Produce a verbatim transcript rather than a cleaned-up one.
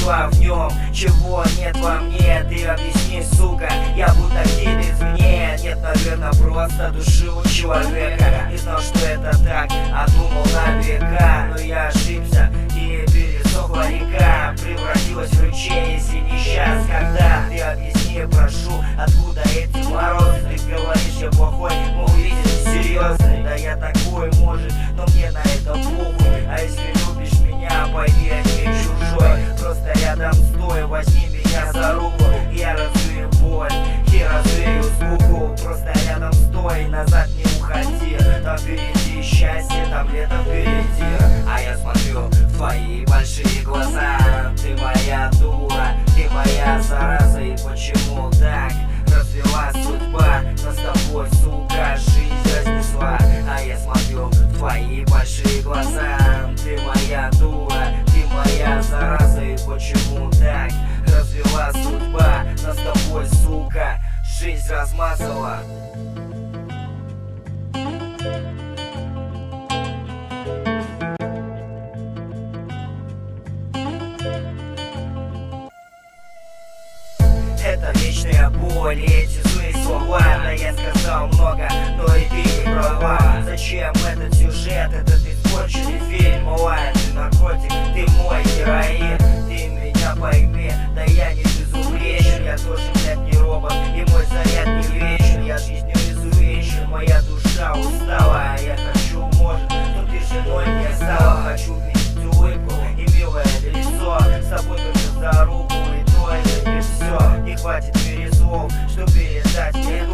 нашла в нем, чего нет во мне? Ты объясни, сука, я будто гибель извне. Нет, наверное, просто души у человека. Не знал, что это так, а думал на века. Но я ошибся, и пересохла река, превратилась в ручей, если не сейчас, когда. Ты объясни, прошу, откуда эти морозы? Ты говоришь, я плохой, мол, видишь, серьезный. Да я такой, может, но мне на это похуй. А если любишь меня, пойми, я не чужой. Просто рядом стой, возьми меня за руку. Я развею боль и развею скуку. Просто рядом стой, назад не уходи. Там впереди счастье, там лето впереди. А я смотрю в твои большие глаза. Ты моя дура, ты моя зараза. И почему так развела судьба? Но с тобой, сука, жизнь разнесла. А я смотрю в твои большие глаза. Ты моя дура, ты моя зараза. И почему так развела судьба? Но с тобой, сука, жизнь размазала. Это вечная боль, эти злые слова. Да я сказал много, но и ты не права. Зачем этот сюжет, этот испорченный фильм? Ой, ты наркотик, ты мой героин. Ты меня пойми, да я не безупречен. Я тоже, блядь, не робот, и мой заряд не вечен. Я жизнью изувечен, моя душа устала. Я хочу, может, но ты женой не стала. Хочу видеть улыбку и милое лицо. С тобой только за руку, и то это не все. Не хватит переслов, что передать мне